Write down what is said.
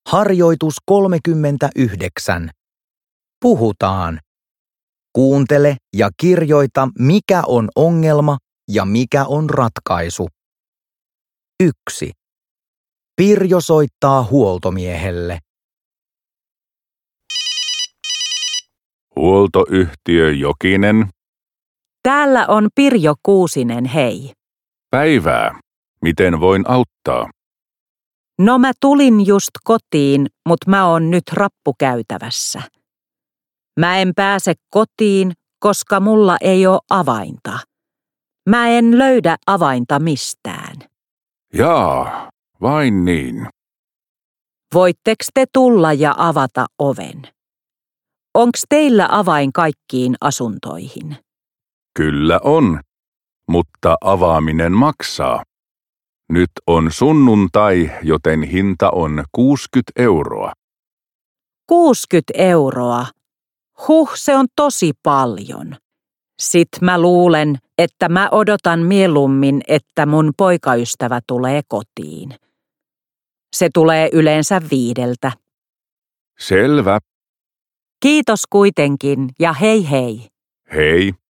Harjoitus 39. Puhutaan. Kuuntele ja kirjoita, mikä on ongelma ja mikä on ratkaisu. 1. Pirjo soittaa huoltomiehelle. Huoltoyhtiö Jokinen. Täällä on Pirjo Kuusinen, hei. Päivää. Miten voin auttaa? No mä tulin just kotiin, mut mä oon nyt rappukäytävässä. Mä en pääse kotiin, koska mulla ei oo avainta. Mä en löydä avainta mistään. Jaa, vain niin. Voitteks te tulla ja avata oven? Onks teillä avain kaikkiin asuntoihin? Kyllä on, mutta avaaminen maksaa. Nyt on sunnuntai, joten hinta on 60 €. 60 €? Huh, se on tosi paljon. Sit mä luulen, että mä odotan mieluummin, että mun poikaystävä tulee kotiin. Se tulee yleensä 5. Selvä. Kiitos kuitenkin ja hei hei. Hei.